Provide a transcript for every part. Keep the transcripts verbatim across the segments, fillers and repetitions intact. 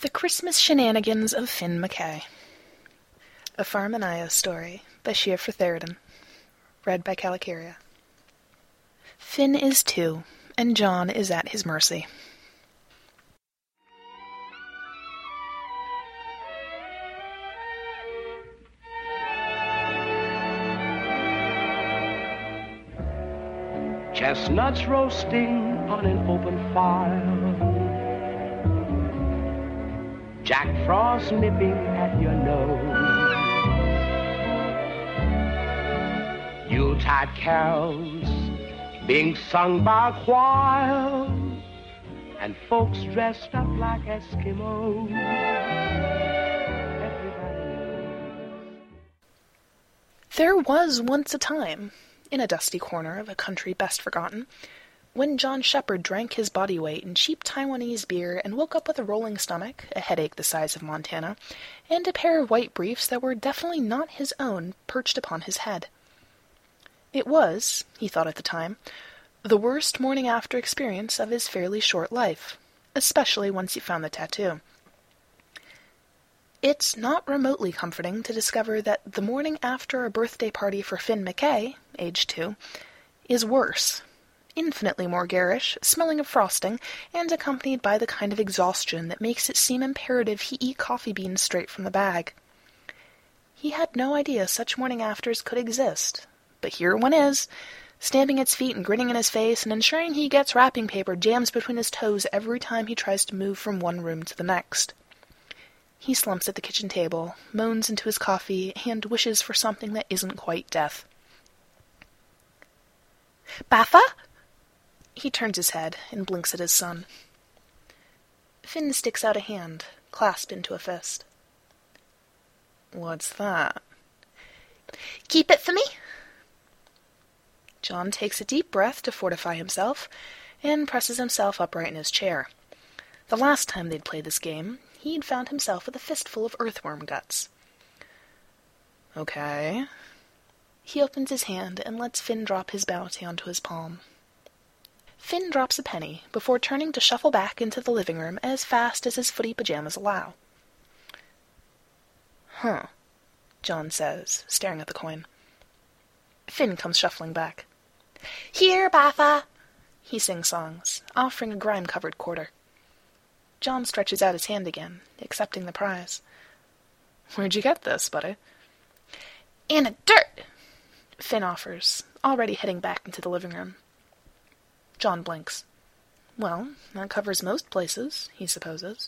The Christmas Shenanigans of Finn McKay. A Farm and Io Story by Shia Frithairden. Read by Calicaria. Finn is two, and John is at his mercy. Chestnuts roasting on an open fire, Jack Frost nipping at your nose, Yuletide carols being sung by a choir, and folks dressed up like Eskimos. Everybody knows. There was once a time, in a dusty corner of a country best forgotten, when John Shepherd drank his body weight in cheap Taiwanese beer and woke up with a rolling stomach, a headache the size of Montana, and a pair of white briefs that were definitely not his own perched upon his head. It was, he thought at the time, the worst morning-after experience of his fairly short life, especially once he found the tattoo. It's not remotely comforting to discover that the morning after a birthday party for Finn McKay, age two, is worse, infinitely more garish, smelling of frosting, and accompanied by the kind of exhaustion that makes it seem imperative he eat coffee beans straight from the bag. He had no idea such morning-afters could exist, but here one is, stamping its feet and grinning in his face and ensuring he gets wrapping paper jammed between his toes every time he tries to move from one room to the next. He slumps at the kitchen table, moans into his coffee, and wishes for something that isn't quite death. "Batha?" He turns his head and blinks at his son. Finn sticks out a hand, clasped into a fist. "What's that?" "Keep it for me." John takes a deep breath to fortify himself, and presses himself upright in his chair. The last time they'd played this game, he'd found himself with a fistful of earthworm guts. "Okay." He opens his hand and lets Finn drop his bounty onto his palm. Finn drops a penny before turning to shuffle back into the living room as fast as his footy pajamas allow. "Huh," John says, staring at the coin. Finn comes shuffling back. "Here, Batha!" He sing-songs, offering a grime-covered quarter. John stretches out his hand again, accepting the prize. "Where'd you get this, buddy?" "In a dirt," Finn offers, already heading back into the living room. John blinks. Well, that covers most places, he supposes.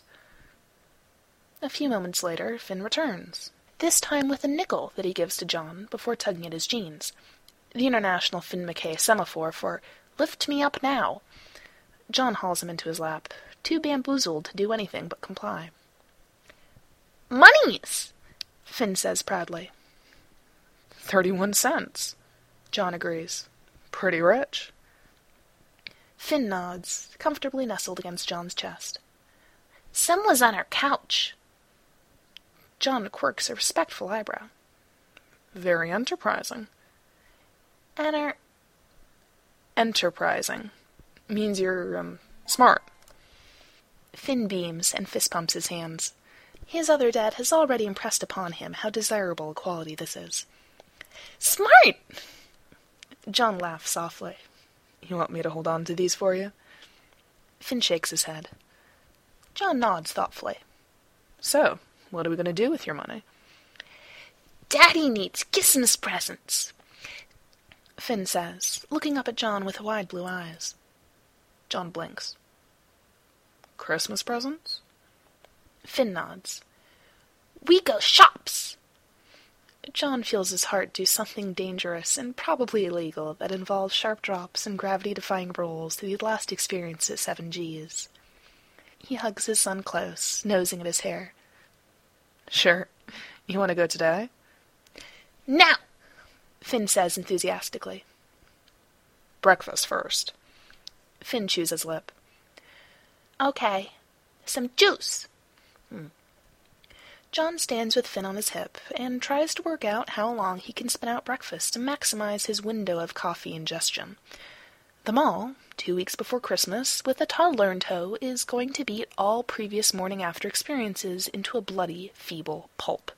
A few moments later, Finn returns, this time with a nickel that he gives to John before tugging at his jeans. The international Finn McKay semaphore for "lift me up now." John hauls him into his lap, too bamboozled to do anything but comply. "Moneys!" Finn says proudly. Thirty-one cents, John agrees. Pretty rich. Finn nods, comfortably nestled against John's chest. "Some was on our couch." John quirks a respectful eyebrow. "Very enterprising." Enter... Enterprising. Means you're, um, smart. Finn beams and fist-pumps his hands. His other dad has already impressed upon him how desirable a quality this is. "Smart!" John laughs softly. "You want me to hold on to these for you?" Finn shakes his head. John nods thoughtfully. "So, what are we going to do with your money?" "Daddy needs Christmas presents," Finn says, looking up at John with wide blue eyes. John blinks. "Christmas presents?" Finn nods. "We go shops." John feels his heart do something dangerous and probably illegal that involves sharp drops and gravity-defying rolls that he'd last experienced at seven G's. He hugs his son close, nosing at his hair. "Sure. You want to go today?" "Now!" Finn says enthusiastically. "Breakfast first." Finn chews his lip. "Okay. Some juice." Hmm. John stands with Finn on his hip and tries to work out how long he can spin out breakfast to maximize his window of coffee ingestion. The mall, two weeks before Christmas, with a toddler in tow, is going to beat all previous morning-after experiences into a bloody, feeble pulp.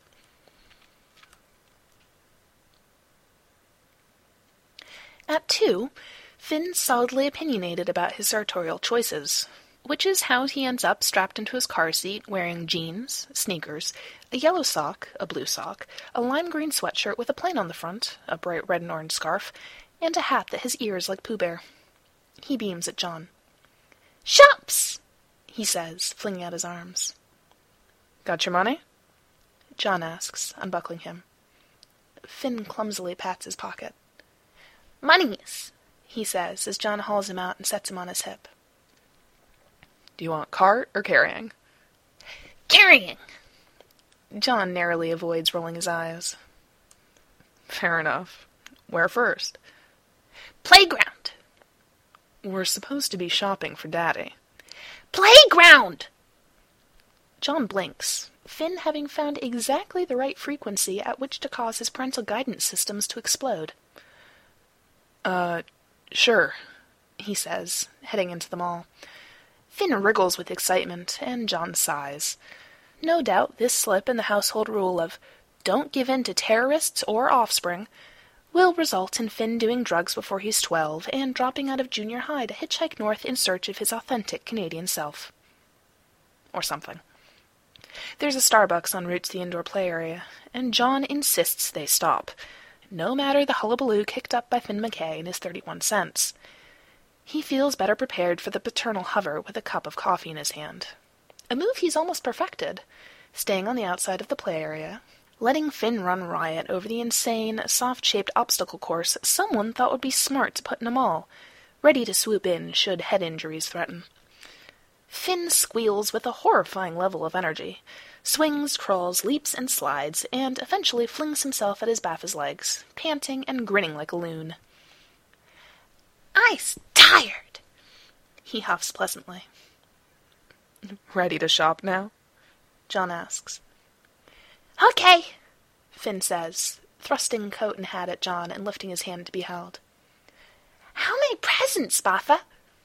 At two, Finn's solidly opinionated about his sartorial choices, which is how he ends up strapped into his car seat wearing jeans, sneakers, a yellow sock, a blue sock, a lime green sweatshirt with a plane on the front, a bright red and orange scarf, and a hat that has ears like Pooh Bear. He beams at John. "Shops!" he says, flinging out his arms. "Got your money?" John asks, unbuckling him. Finn clumsily pats his pocket. "Moneys," he says, as John hauls him out and sets him on his hip. "Do you want cart or carrying?" "Carrying." John narrowly avoids rolling his eyes. "Fair enough. Where first?" "Playground." "We're supposed to be shopping for Daddy." "Playground!" John blinks, Finn having found exactly the right frequency at which to cause his parental guidance systems to explode. Uh, sure, he says, heading into the mall. Finn wriggles with excitement, and John sighs. No doubt this slip in the household rule of "don't give in to terrorists or offspring" will result in Finn doing drugs before he's twelve and dropping out of junior high to hitchhike north in search of his authentic Canadian self. Or something. There's a Starbucks en route to the indoor play area, and John insists they stop, no matter the hullabaloo kicked up by Finn McKay and his thirty-one cents. He feels better prepared for the paternal hover with a cup of coffee in his hand. A move he's almost perfected, staying on the outside of the play area, letting Finn run riot over the insane, soft-shaped obstacle course someone thought would be smart to put in a mall, ready to swoop in should head injuries threaten. Finn squeals with a horrifying level of energy, swings, crawls, leaps, and slides, and eventually flings himself at his Baffa's legs, panting and grinning like a loon. "I's tired," he huffs pleasantly. "Ready to shop now?" John asks. "Okay," Finn says, thrusting coat and hat at John and lifting his hand to be held. "How many presents, Baffa?"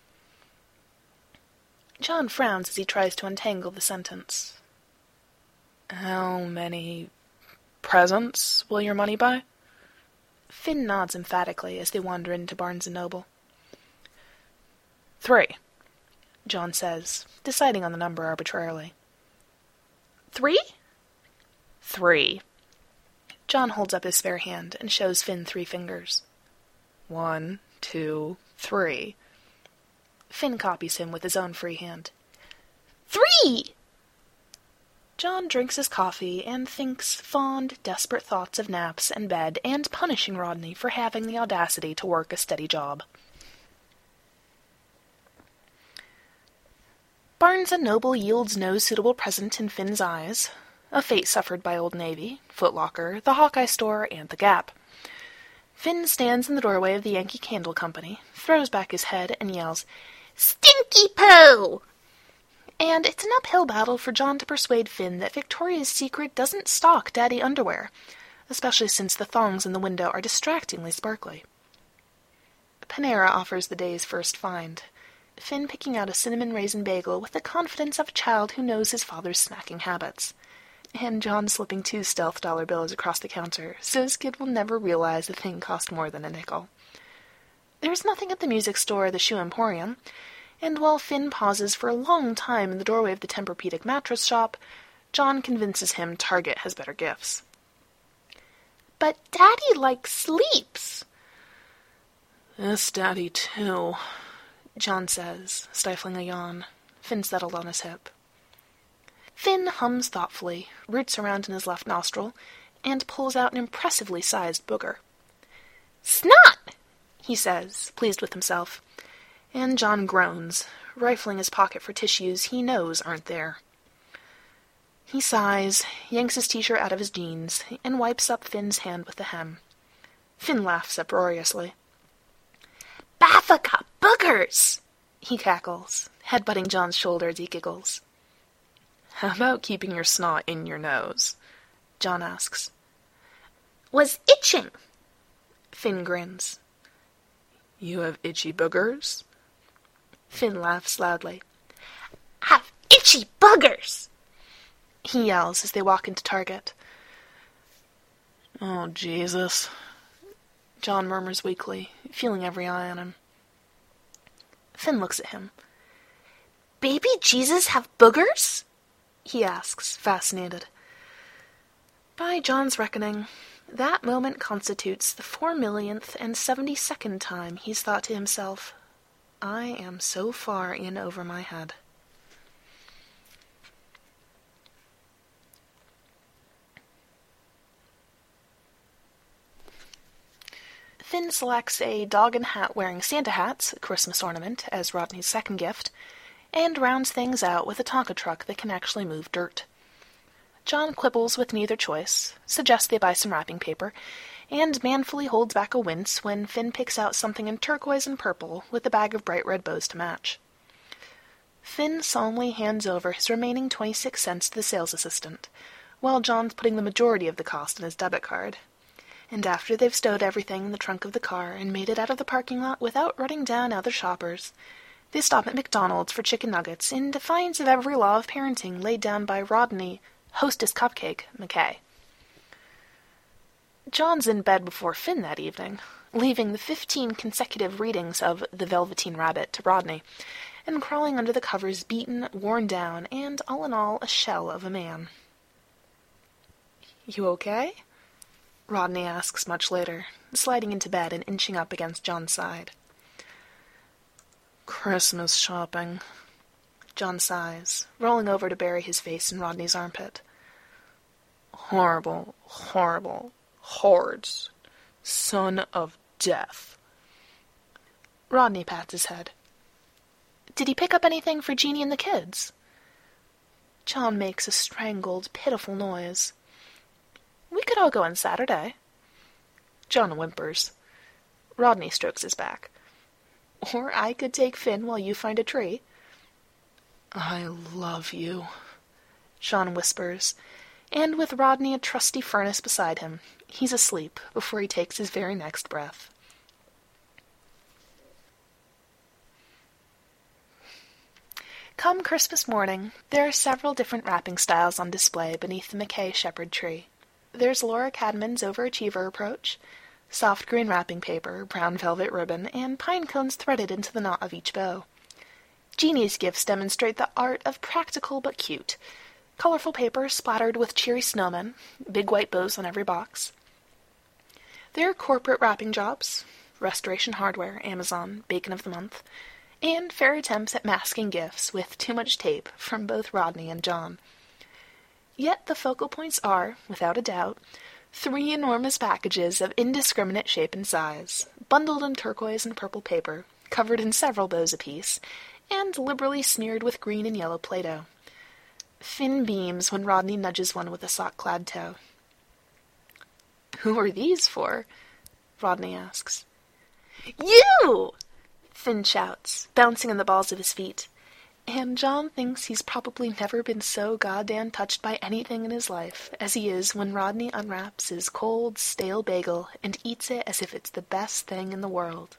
John frowns as he tries to untangle the sentence. "How many presents will your money buy?" Finn nods emphatically as they wander into Barnes and Noble. "Three," John says, deciding on the number arbitrarily. "Three?" "Three." John holds up his spare hand and shows Finn three fingers. One, two, three. Finn copies him with his own free hand. "Three!" John drinks his coffee and thinks fond, desperate thoughts of naps and bed and punishing Rodney for having the audacity to work a steady job. Barnes and Noble yields no suitable present in Finn's eyes, a fate suffered by Old Navy, Foot Locker, the Hawkeye store, and the Gap. Finn stands in the doorway of the Yankee Candle Company, throws back his head, and yells, "Stinky poo!" And it's an uphill battle for John to persuade Finn that Victoria's Secret doesn't stock daddy underwear, especially since the thongs in the window are distractingly sparkly. Panera offers the day's first find, Finn picking out a cinnamon raisin bagel with the confidence of a child who knows his father's snacking habits, and John slipping two stealth dollar bills across the counter so his kid will never realize the thing cost more than a nickel. There's nothing at the music store or the shoe emporium, and while Finn pauses for a long time in the doorway of the Tempur-Pedic mattress shop, John convinces him Target has better gifts. "But Daddy, like, sleeps." "Yes, Daddy, too," John says, stifling a yawn. Finn settled on his hip. Finn hums thoughtfully, roots around in his left nostril, and pulls out an impressively sized booger. "Snot!" he says, pleased with himself. And John groans, rifling his pocket for tissues he knows aren't there. He sighs, yanks his t-shirt out of his jeans, and wipes up Finn's hand with the hem. Finn laughs uproariously. "Baffa got boogers!" he cackles, headbutting John's shoulder as he giggles. "How about keeping your snot in your nose?" John asks. "Was itching." Finn grins. "You have itchy boogers?" Finn laughs loudly. Have itchy buggers! He yells as they walk into Target. Oh, Jesus, John murmurs weakly, feeling every eye on him. Finn looks at him. Baby Jesus have boogers? He asks, fascinated. By John's reckoning, that moment constitutes the four millionth and seventy-second time he's thought to himself, I am so far in over my head. Finn selects a dog and hat wearing Santa hats, a Christmas ornament, as Rodney's second gift, and rounds things out with a Tonka truck that can actually move dirt. John quibbles with neither choice, suggests they buy some wrapping paper, and manfully holds back a wince when Finn picks out something in turquoise and purple with a bag of bright red bows to match. Finn solemnly hands over his remaining twenty-six cents to the sales assistant, while John's putting the majority of the cost on his debit card. And after they've stowed everything in the trunk of the car and made it out of the parking lot without running down other shoppers, they stop at McDonald's for chicken nuggets in defiance of every law of parenting laid down by Rodney, hostess cupcake, McKay. John's in bed before Finn that evening, leaving the fifteen consecutive readings of The Velveteen Rabbit to Rodney, and crawling under the covers beaten, worn down, and all in all a shell of a man. You okay? Rodney asks much later, sliding into bed and inching up against John's side. Christmas shopping, John sighs, rolling over to bury his face in Rodney's armpit. Horrible, horrible, hordes. Son of death. Rodney pats his head. Did he pick up anything for Jeannie and the kids? John makes a strangled, pitiful noise. We could all go on Saturday. John whimpers. Rodney strokes his back. Or I could take Finn while you find a tree. I love you, John whispers, and with Rodney a trusty furnace beside him, he's asleep before he takes his very next breath. Come Christmas morning, there are several different wrapping styles on display beneath the McKay shepherd tree. There's Laura Cadman's overachiever approach, soft green wrapping paper, brown velvet ribbon, and pine cones threaded into the knot of each bow. Jeannie's gifts demonstrate the art of practical but cute. Colorful paper splattered with cheery snowmen, big white bows on every box. There are corporate wrapping jobs, Restoration Hardware, Amazon, Bacon of the Month, and fair attempts at masking gifts with too much tape from both Rodney and John. Yet the focal points are, without a doubt, three enormous packages of indiscriminate shape and size, bundled in turquoise and purple paper, covered in several bows apiece, and liberally smeared with green and yellow Play-Doh. Finn beams when Rodney nudges one with a sock-clad toe. Who are these for? Rodney asks. You! Finn shouts, bouncing on the balls of his feet. And John thinks he's probably never been so goddamn touched by anything in his life as he is when Rodney unwraps his cold, stale bagel and eats it as if it's the best thing in the world.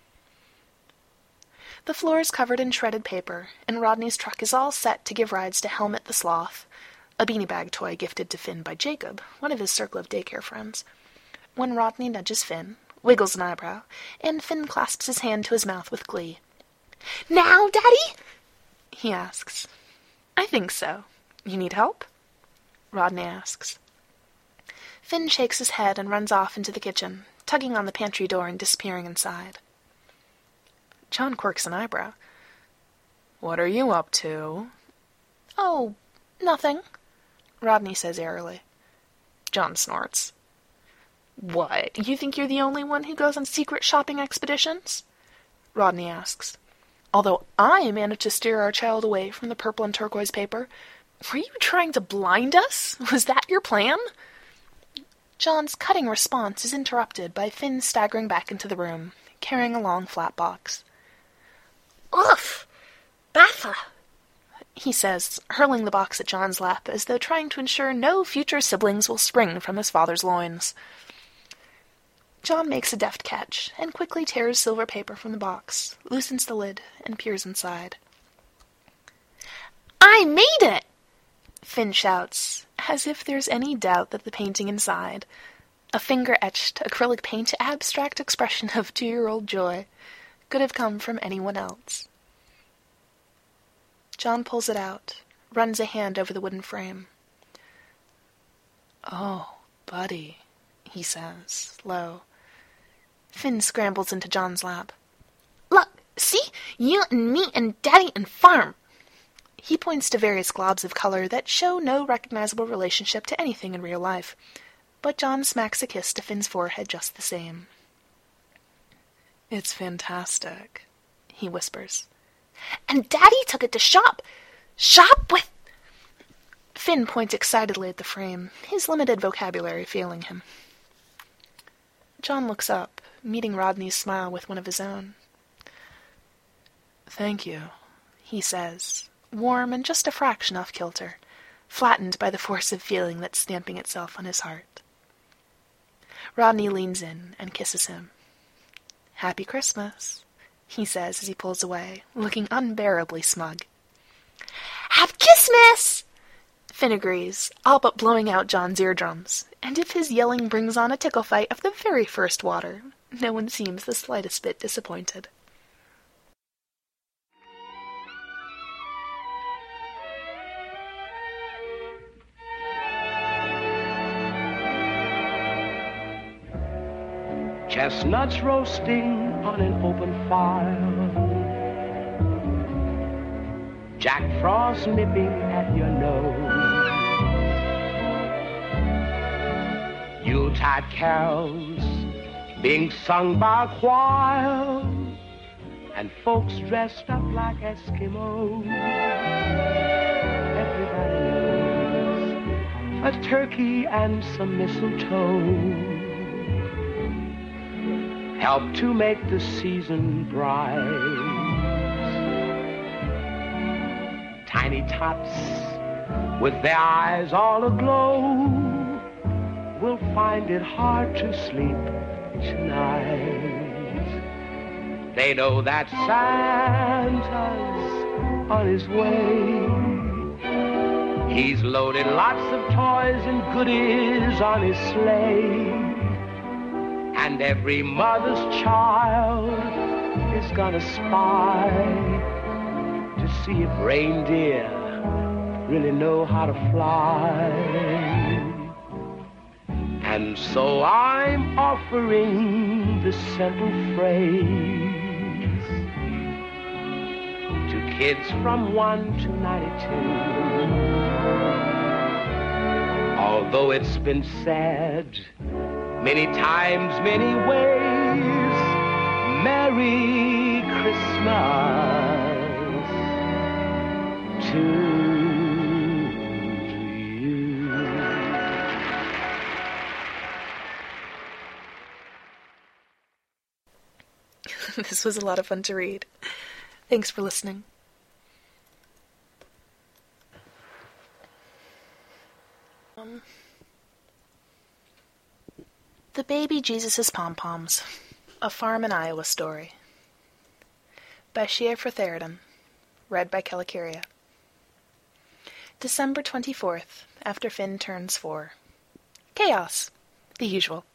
The floor is covered in shredded paper, and Rodney's truck is all set to give rides to Helmet the Sloth, a beanie bag toy gifted to Finn by Jacob, one of his circle of daycare friends. When Rodney nudges Finn, wiggles an eyebrow, and Finn clasps his hand to his mouth with glee. Now, Daddy? He asks. I think so. You need help? Rodney asks. Finn shakes his head and runs off into the kitchen, tugging on the pantry door and disappearing inside. John quirks an eyebrow. What are you up to? Oh, nothing, Rodney says airily. John snorts. What, you think you're the only one who goes on secret shopping expeditions? Rodney asks. Although I managed to steer our child away from the purple and turquoise paper. Were you trying to blind us? Was that your plan? John's cutting response is interrupted by Finn staggering back into the room, carrying a long flat box. Oof! Baffa! He says, hurling the box at John's lap as though trying to ensure no future siblings will spring from his father's loins. John makes a deft catch, and quickly tears silver paper from the box, loosens the lid, and peers inside. I made it! Finn shouts, as if there's any doubt that the painting inside, a finger-etched acrylic paint abstract expression of two-year-old joy, could have come from anyone else. John pulls it out, runs a hand over the wooden frame. "Oh, buddy," he says, low. Finn scrambles into John's lap. Look, see? You and me and Daddy and Farm. He points to various globs of color that show no recognizable relationship to anything in real life, but John smacks a kiss to Finn's forehead just the same. "It's fantastic," he whispers. And Daddy took it to shop. Shop with... Finn points excitedly at the frame, his limited vocabulary failing him. John looks up, meeting Rodney's smile with one of his own. "Thank you," he says, warm and just a fraction off kilter, flattened by the force of feeling that's stamping itself on his heart. Rodney leans in and kisses him. "Happy Christmas," he says as he pulls away, looking unbearably smug. Happy Christmas! Finn agrees, all but blowing out John's eardrums, and if his yelling brings on a tickle fight of the very first water, no one seems the slightest bit disappointed. Chestnuts roasting on an open fire, Jack Frost nipping at your nose, Yuletide carols being sung by a choir, and folks dressed up like Eskimos. Everybody knows a turkey and some mistletoe help to make the season bright. Tiny tots with their eyes all aglow will find it hard to sleep tonight. They know that Santa's on his way. He's loaded lots of toys and goodies on his sleigh. And every mother's child is gonna spy to see if reindeer really know how to fly. And so I'm offering this simple phrase to kids from one to ninety-two. Although it's been said many times, many ways, Merry Christmas to you. This was a lot of fun to read. Thanks for listening. Um... The Baby Jesus' Pom-Poms, A Farm in Iowa Story, by Shea Fritheridan, read by Kellicuria. December twenty-fourth, after Finn turns four. Chaos, the usual.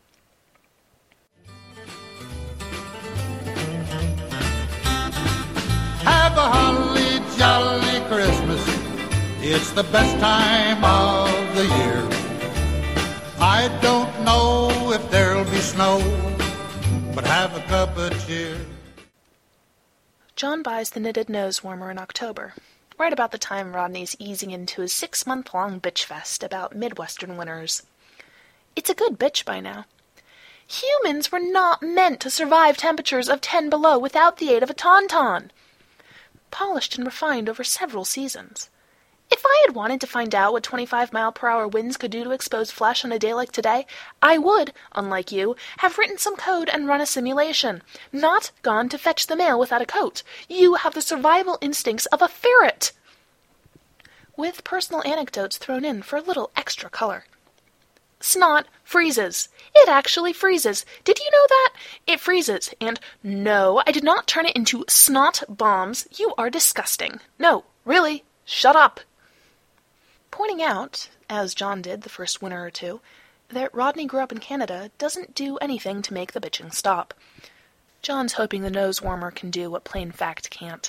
Have a holly jolly Christmas. It's the best time of the year. I don't know if there'll be snow, but have a cup of cheer. John buys the knitted nose warmer in October, right about the time Rodney's easing into his six-month-long bitch fest about Midwestern winters. It's a good bitch by now. Humans were not meant to survive temperatures of ten below without the aid of a tauntaun. Polished and refined over several seasons. If I had wanted to find out what twenty-five mile per hour winds could do to exposed flesh on a day like today, I would, unlike you, have written some code and run a simulation, not gone to fetch the mail without a coat. You have the survival instincts of a ferret! With personal anecdotes thrown in for a little extra color. snot freezes. It actually freezes. Did you know that? It freezes. And no, I did not turn it into snot bombs. You are disgusting. No, really, shut up. Pointing out, as John did the first winter or two, that Rodney grew up in Canada doesn't do anything to make the bitching stop. John's hoping the nose warmer can do what plain fact can't.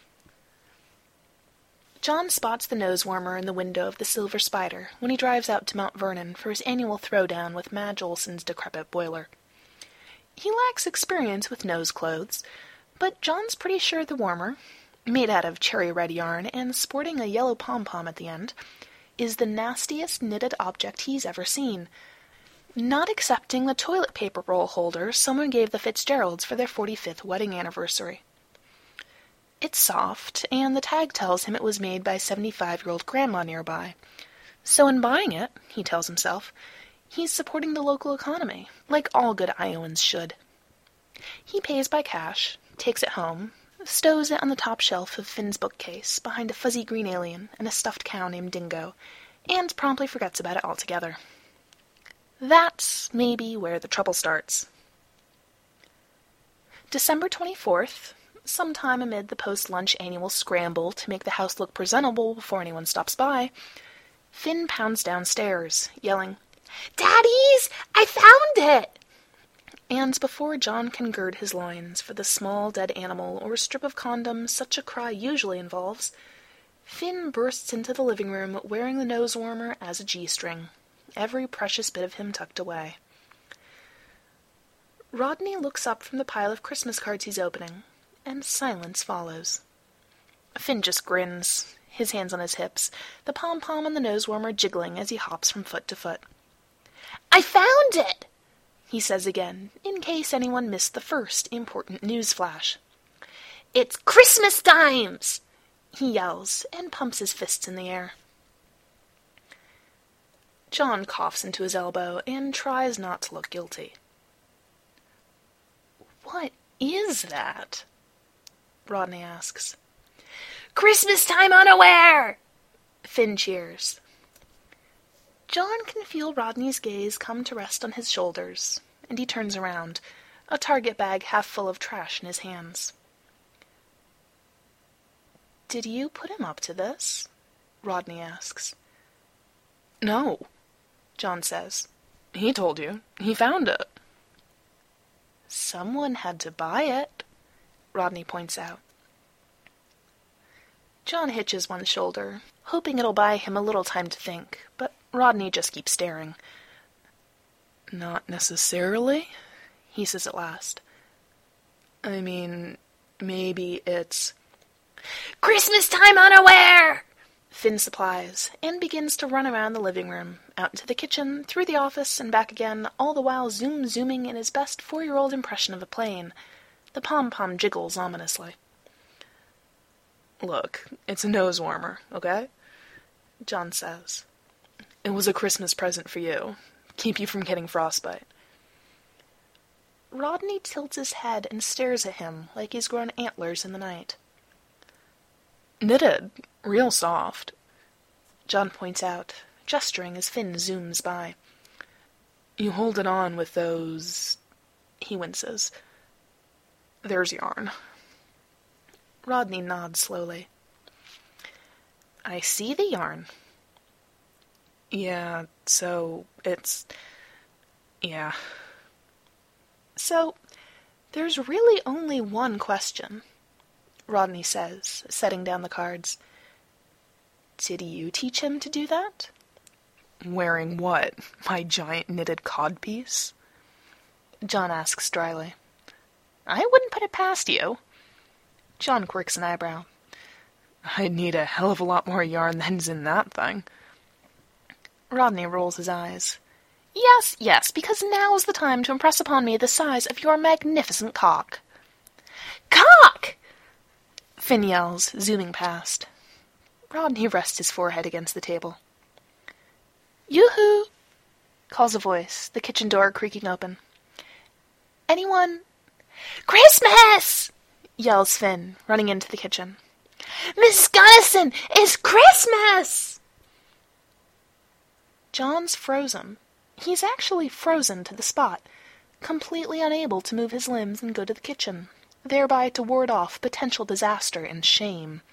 John spots the nose warmer in the window of the Silver Spider when he drives out to Mount Vernon for his annual throwdown with Madge Olson's decrepit boiler. He lacks experience with nose clothes, but John's pretty sure the warmer, made out of cherry red yarn and sporting a yellow pom-pom at the end, is the nastiest knitted object he's ever seen, not excepting the toilet paper roll holder someone gave the Fitzgeralds for their forty-fifth wedding anniversary. It's soft, and the tag tells him it was made by seventy-five-year-old grandma nearby. So in buying it, he tells himself, he's supporting the local economy, like all good Iowans should. He pays by cash, takes it home, stows it on the top shelf of Finn's bookcase behind a fuzzy green alien and a stuffed cow named Dingo, and promptly forgets about it altogether. That's maybe where the trouble starts. December twenty-fourth, sometime amid the post-lunch annual scramble to make the house look presentable before anyone stops by, Finn pounds downstairs, yelling, "Daddies! I found it!" And before John can gird his loins for the small dead animal or strip of condom such a cry usually involves, Finn bursts into the living room wearing the nose warmer as a G-string, every precious bit of him tucked away. Rodney looks up from the pile of Christmas cards he's opening, and silence follows. Finn just grins, his hands on his hips, the pom-pom and the nose warmer jiggling as he hops from foot to foot. "I found it!" he says again, in case anyone missed the first important news flash. "It's Christmas times!" he yells, and pumps his fists in the air. John coughs into his elbow and tries not to look guilty. "What is that?" Rodney asks. "Christmas time unaware!" Finn cheers. John can feel Rodney's gaze come to rest on his shoulders, and he turns around, a target bag half full of trash in his hands. "Did you put him up to this?" Rodney asks. "No," John says. "He told you. He found it." "Someone had to buy it," Rodney points out. John hitches one shoulder, hoping it'll buy him a little time to think, but Rodney just keeps staring. "Not necessarily," he says at last. "I mean, maybe it's—" "Christmas time unaware!" Finn supplies, and begins to run around the living room, out into the kitchen, through the office, and back again, all the while zoom-zooming in his best four-year-old impression of a plane. The pom-pom jiggles ominously. "Look, it's a nose warmer, okay?" John says. "It was a Christmas present for you. Keep you from getting frostbite." Rodney tilts his head and stares at him like he's grown antlers in the night. "Knitted, real soft," John points out, gesturing as Finn zooms by. "You hold it on with those—" he winces. "There's yarn." Rodney nods slowly. "I see the yarn." "Yeah, so it's... yeah." "So, there's really only one question," Rodney says, setting down the cards. "Did you teach him to do that?" "Wearing what? My giant knitted codpiece?" John asks dryly. "I wouldn't put it past you." John quirks an eyebrow. "I'd need a hell of a lot more yarn than's in that thing." Rodney rolls his eyes. "Yes, yes, because now's the time to impress upon me the size of your magnificent cock." "Cock!" Finn yells, zooming past. Rodney rests his forehead against the table. "Yoo-hoo!" calls a voice, the kitchen door creaking open. "Anyone?" "Christmas!" yells Finn, running into the kitchen. "Miss Gunnison, it's Christmas!" John's frozen. He's actually frozen to the spot, completely unable to move his limbs and go to the kitchen, thereby to ward off potential disaster and shame.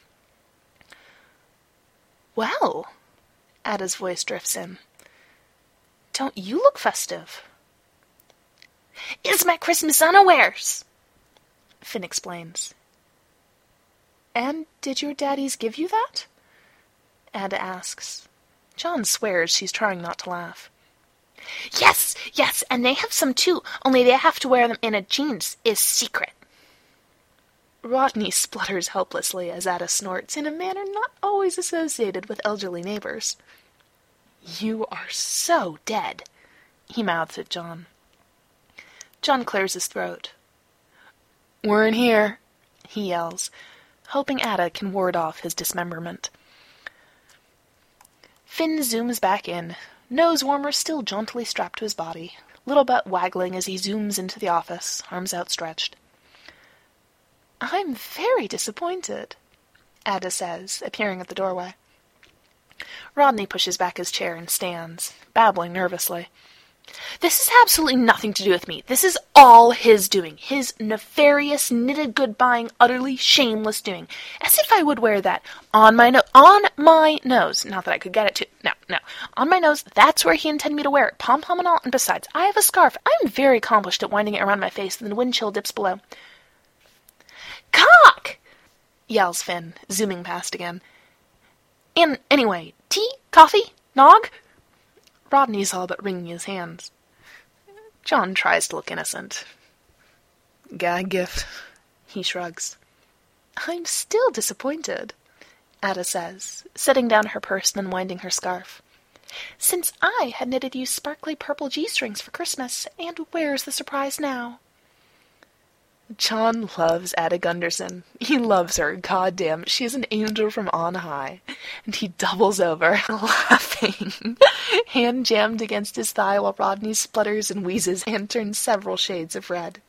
"Well," Ada's voice drifts in, "don't you look festive?" "It's my Christmas unawares," Finn explains. "And did your daddies give you that?" Ada asks. John swears she's trying not to laugh. "Yes, yes, and they have some too, only they have to wear them in a jeans. Is secret." Rodney splutters helplessly as Ada snorts in a manner not always associated with elderly neighbors. "You are so dead," he mouths at John. John clears his throat. "We're in here," he yells, hoping Ada can ward off his dismemberment. Finn zooms back in, nose warmer still jauntily strapped to his body, little butt waggling as he zooms into the office, arms outstretched. "I'm very disappointed," Ada says, appearing at the doorway. Rodney pushes back his chair and stands, babbling nervously. "This has absolutely nothing to do with me. This is all his doing. His nefarious, knitted good-buying, utterly shameless doing. As if I would wear that on my nose. On my nose. Not that I could get it to. No, no. On my nose, that's where he intended me to wear it. Pom-pom and all. And besides, I have a scarf. I'm very accomplished at winding it around my face, and the wind chill dips below." "Cock!" yells Finn, zooming past again. "And anyway, tea? Coffee? Nog?" Rodney's all but wringing his hands. John tries to look innocent. "Gag gift," he shrugs. "I'm still disappointed," Ada says, setting down her purse and unwinding her scarf. "Since I had knitted you sparkly purple G-strings for Christmas, and where's the surprise now?" John loves Ada Gunderson. He loves her, goddamn. She is an angel from on high. And he doubles over, laughing, hand jammed against his thigh while Rodney splutters and wheezes and turns several shades of red.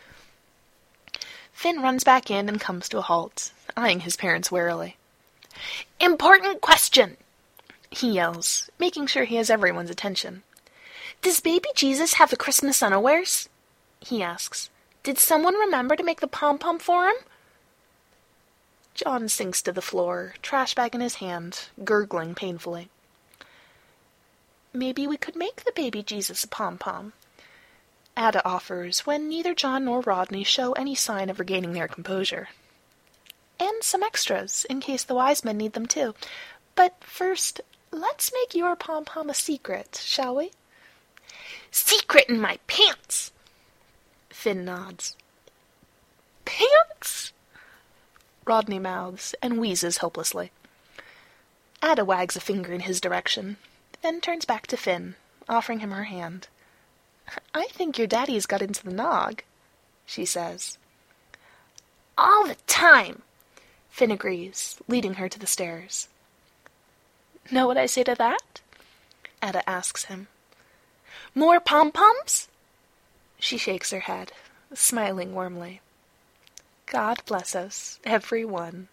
Finn runs back in and comes to a halt, eyeing his parents warily. "Important question," he yells, making sure he has everyone's attention. "Does baby Jesus have the Christmas unawares?" he asks. "Did someone remember to make the pom-pom for him?" John sinks to the floor, trash bag in his hand, gurgling painfully. "Maybe we could make the baby Jesus a pom-pom," Ada offers when neither John nor Rodney show any sign of regaining their composure. "And some extras, in case the wise men need them too. But first, let's make your pom-pom a secret, shall we?" "Secret in my pants!" Finn nods. "Pants?" Rodney mouths and wheezes hopelessly. Ada wags a finger in his direction, then turns back to Finn, offering him her hand. "I think your daddy's got into the nog," she says. "All the time," Finn agrees, leading her to the stairs. "Know what I say to that?" Ada asks him. "More pom-poms?" She shakes her head, smiling warmly. God bless us, every one.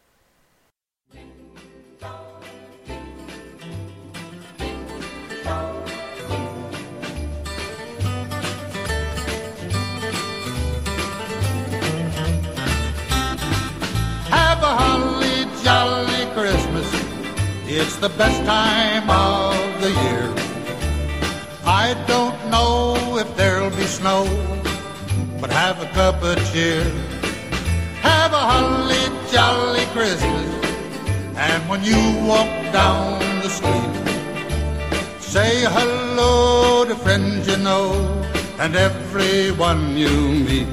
Have a holly jolly Christmas. It's the best time of the year. I don't know if there'll be snow, but have a cup of cheer. Have a holly jolly Christmas, and when you walk down the street, say hello to friends you know and everyone you meet.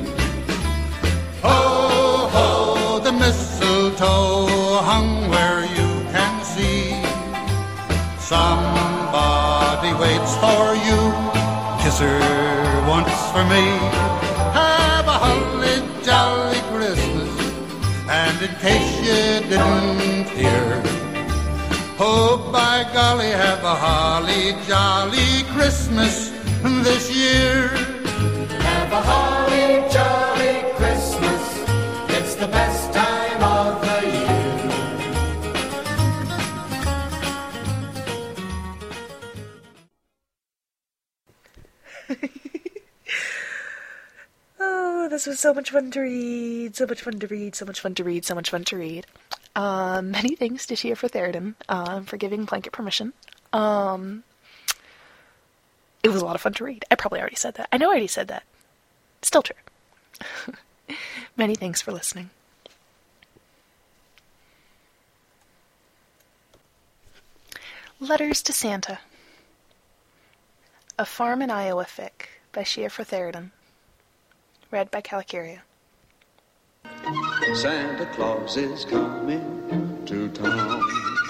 Ho, ho, the mistletoe hung where you can see. Somebody waits for you, kiss her once for me. Have a holly jolly Christmas, and in case you didn't hear, oh by golly, have a holly jolly Christmas this year. Have a holly jolly Christmas, it's the best time of the year. Oh, this was so much fun to read, so much fun to read, so much fun to read, so much fun to read. Um, many thanks to Shia for Theoden, um, for giving blanket permission. Um, it was a lot of fun to read. I probably already said that. I know I already said that. Still true. Many thanks for listening. Letters to Santa. A Farm in Iowa Fic by Shia for Theoden. Read by Calicaria. Santa Claus is coming to town.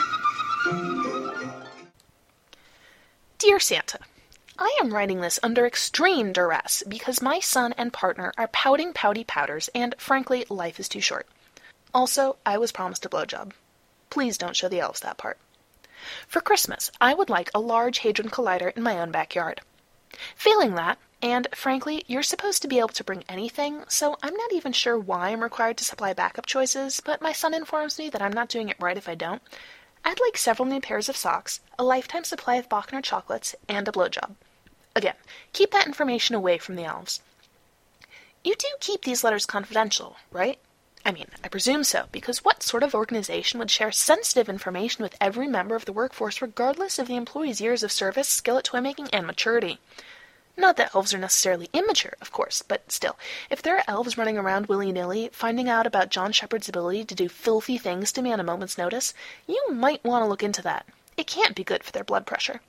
Dear Santa, I am writing this under extreme duress because my son and partner are pouting pouty powders and, frankly, life is too short. Also, I was promised a blowjob. Please don't show the elves that part. For Christmas, I would like a large Hadron Collider in my own backyard. Failing that, and frankly, you're supposed to be able to bring anything, so I'm not even sure why I'm required to supply backup choices, but my son informs me that I'm not doing it right if I don't. I'd like several new pairs of socks, a lifetime supply of Bachner chocolates, and a blowjob. Again, keep that information away from the elves. You do keep these letters confidential, right? I mean, I presume so, because what sort of organization would share sensitive information with every member of the workforce regardless of the employee's years of service, skill at toy-making, and maturity? Not that elves are necessarily immature, of course, but still, if there are elves running around willy-nilly, finding out about John Shepard's ability to do filthy things to me on a moment's notice, you might want to look into that. It can't be good for their blood pressure.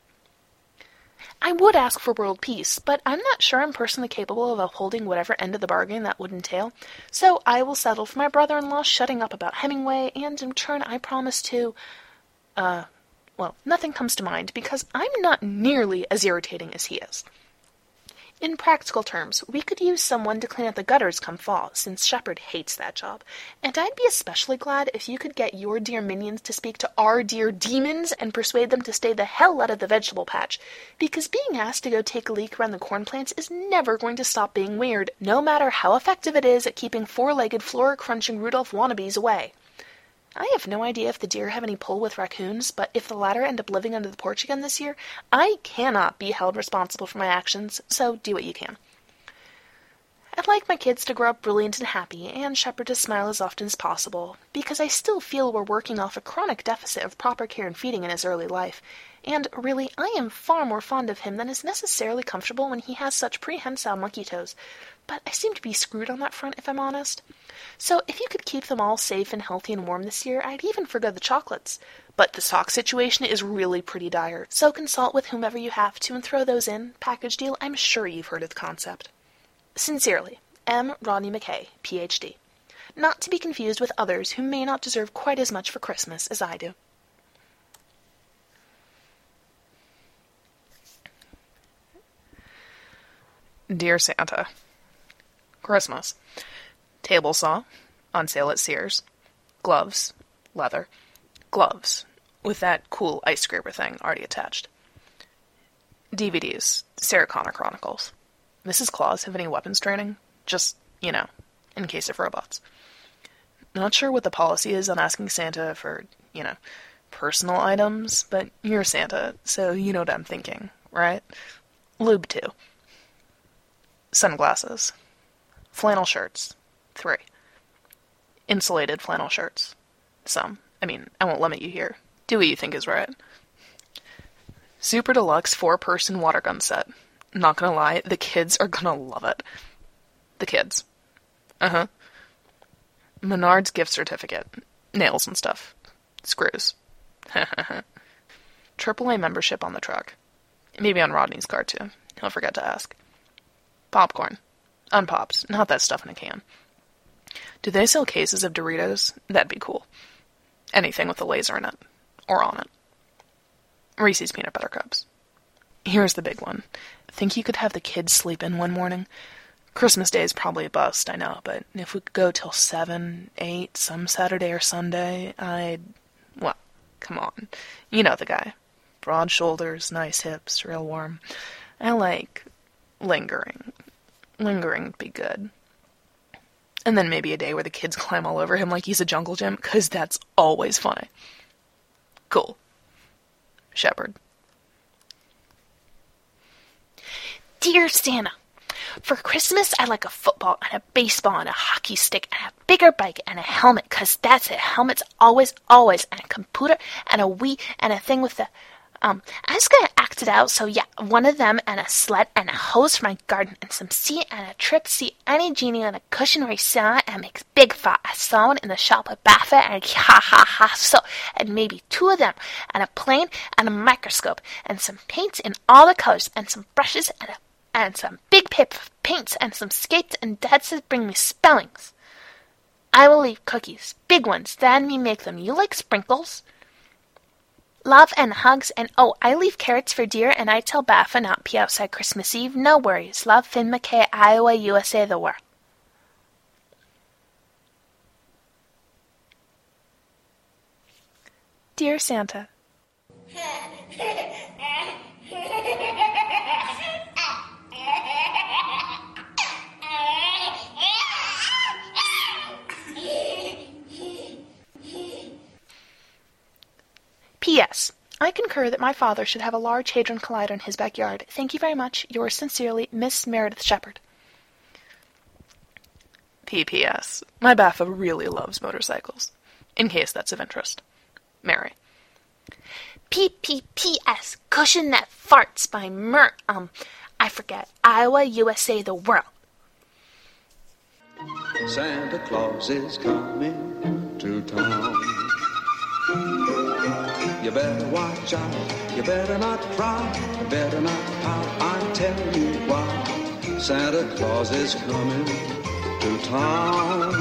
I would ask for world peace, but I'm not sure I'm personally capable of upholding whatever end of the bargain that would entail, so I will settle for my brother-in-law shutting up about Hemingway, and in turn I promise to, uh, well, nothing comes to mind, because I'm not nearly as irritating as he is. In practical terms, we could use someone to clean up the gutters come fall, since Shepard hates that job, and I'd be especially glad if you could get your dear minions to speak to our dear demons and persuade them to stay the hell out of the vegetable patch, because being asked to go take a leak around the corn plants is never going to stop being weird, no matter how effective it is at keeping four-legged, floor-crunching Rudolph wannabes away. I have no idea if the deer have any pull with raccoons, but if the latter end up living under the porch again this year, I cannot be held responsible for my actions, so do what you can. I'd like my kids to grow up brilliant and happy, and Shepard to smile as often as possible, because I still feel we're working off a chronic deficit of proper care and feeding in his early life, and really, I am far more fond of him than is necessarily comfortable when he has such prehensile monkey toes, but I seem to be screwed on that front, if I'm honest. So if you could keep them all safe and healthy and warm this year, I'd even forgo the chocolates. But the sock situation is really pretty dire, so consult with whomever you have to and throw those in. Package deal, I'm sure you've heard of the concept. Sincerely, M. Rodney McKay, P H D. Not to be confused with others who may not deserve quite as much for Christmas as I do. Dear Santa, Christmas. Table saw, on sale at Sears. Gloves, leather. Gloves, with that cool ice scraper thing already attached. D V Ds, Sarah Connor Chronicles. Missus Claus have any weapons training? Just, you know, in case of robots. Not sure what the policy is on asking Santa for, you know, personal items, but you're Santa, so you know what I'm thinking, right? Lube too. Sunglasses. Flannel shirts. Three. Insulated flannel shirts. Some. I mean, I won't limit you here. Do what you think is right. Super deluxe four-person water gun set. Not gonna lie, the kids are gonna love it. The kids. Uh-huh. Menard's gift certificate. Nails and stuff. Screws. Triple A membership on the truck. Maybe on Rodney's car, too. He'll forget to ask. Popcorn. Unpopped. Not that stuff in a can. Do they sell cases of Doritos? That'd be cool. Anything with a laser in it. Or on it. Reese's Peanut Butter Cups. Here's the big one. Think you could have the kids sleep in one morning? Christmas Day is probably a bust, I know, but if we could go till seven, eight, some Saturday or Sunday, I'd... Well, come on. You know the guy. Broad shoulders, nice hips, real warm. I like... lingering. Lingering would be good. And then maybe a day where the kids climb all over him like he's a jungle gym, because that's always funny. Cool. Shepard. Dear Santa, for Christmas, I like a football and a baseball and a hockey stick and a bigger bike and a helmet, 'cause that's it. Helmet's always, always, and a computer and a Wii and a thing with the, um, I was gonna act it out, so yeah, one of them and a sled and a hose for my garden and some seat and a trip to see any genie on a cushion where Santa and makes big fat. I saw one in the shop at Baffet and ha ha ha so, and maybe two of them and a plane and a microscope and some paints in all the colors and some brushes and a and some big paper paints and some skates, and Dad says bring me spellings. I will leave cookies, big ones. Dad and me make them. You like sprinkles? Love and hugs, and oh, I leave carrots for deer, and I tell Baffa not pee outside Christmas Eve. No worries. Love, Finn McKay, Iowa, U S A, the world. Dear Santa, P S. I concur that my father should have a Large Hadron Collider in his backyard. Thank you very much. Yours sincerely, Miss Meredith Shepherd. P P S. My Baffa really loves motorcycles. In case that's of interest. Mary. P P P S. Cushion That Farts by Mer... Um, I forget. Iowa, U S A, the world. Santa Claus is coming to town. You better watch out, you better not cry, you better not pout, I'm telling you why. Santa Claus is coming to town.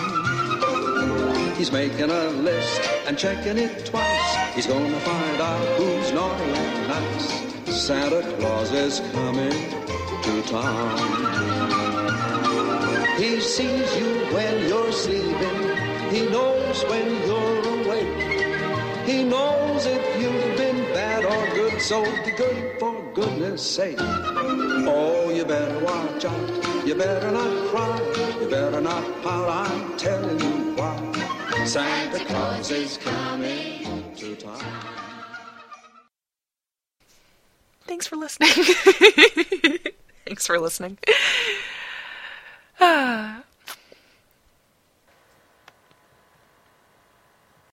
He's making a list and checking it twice. He's gonna find out who's naughty and nice. Santa Claus is coming to town. He sees you when you're sleeping. He knows when you're awake. He knows if you've been bad or good, so be good for goodness sake. Oh, you better watch out, you better not cry, you better not pout, I'm telling you why. Santa Claus is coming to town. Thanks for listening. Thanks for listening. Ah.